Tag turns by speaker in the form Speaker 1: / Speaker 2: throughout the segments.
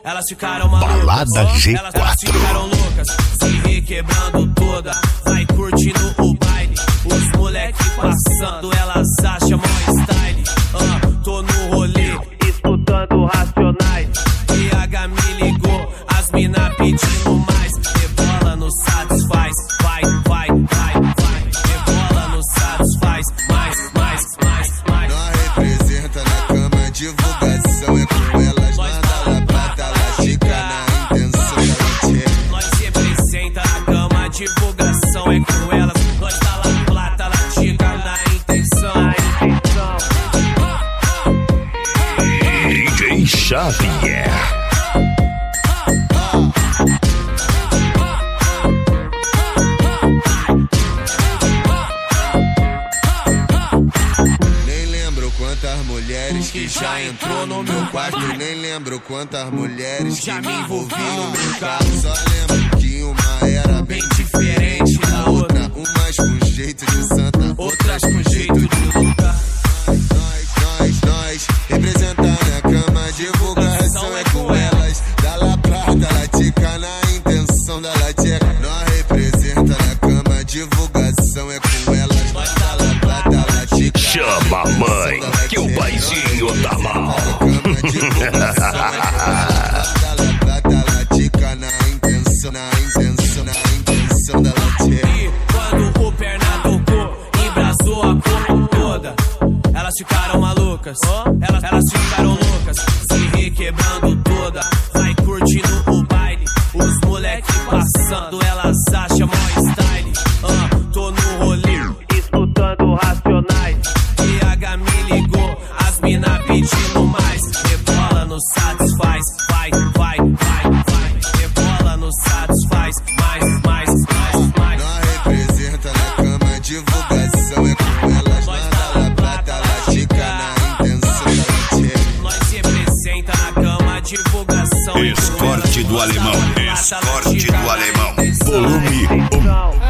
Speaker 1: Elas ficaram malucas.
Speaker 2: Balada G4.
Speaker 1: Elas ficaram loucas, se requebrando toda. Vai curtindo o baile, os moleque passando. Elas acham mó style. Tô no rolê, escutando Racionais. PH me ligou, as mina pedindo mais. Rebola no satisfaz, vai, vai, vai, vai. Rebola no satisfaz, mais.
Speaker 3: Nós representa na cama, divulgação é com elas. Manda lá prata, lastica na intenção da tchê.
Speaker 1: Nós representa na cama, divulgação é com elas. Nós tá lá plata, lastica na intenção.
Speaker 2: DJ Xavier.
Speaker 3: Quantas mulheres que já entrou no meu quarto. Nem lembro quantas mulheres
Speaker 1: já
Speaker 3: que
Speaker 1: me envolvi no
Speaker 3: meu
Speaker 1: meu
Speaker 3: carro. Só lembro que uma era bem diferente da outra. Umas com jeito de santa,
Speaker 1: outras com jeito de luta.
Speaker 3: Nós representa na cama, divulgação é com elas. Da La Prata, latica na intenção da lateca. Nós representa na cama, divulgação é com elas. Nós da La Prata, latica.
Speaker 2: Chama a mãe, que o paizinho tá mal.
Speaker 1: E quando o perna tocou, embrasou a cor toda. Elas ficaram malucas, elas ficaram loucas, se requebrando toda. Vai curtindo o baile, os moleque passando. Elas acham mó style. Tô no rolê, escutando Racionais. PH me ligou, as mina pedindo mais. Rebola no satisfaz, vai, vai, vai, vai. Rebola no satisfaz, mais.
Speaker 3: Nós representa na cama, divulgação é com elas. Manda lá prata, lastica na intenção da tchê.
Speaker 1: Nós representa na cama, divulgação.
Speaker 2: Escorte do alemão, escorte do alemão. Volume 1.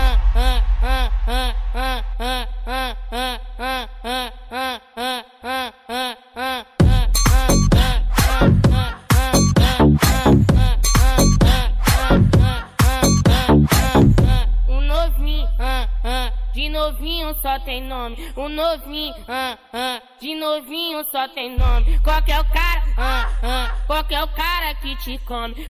Speaker 4: De novinho só tem nome. O novinho, de novinho só tem nome. Qual que é o cara, qual que é o cara que te come?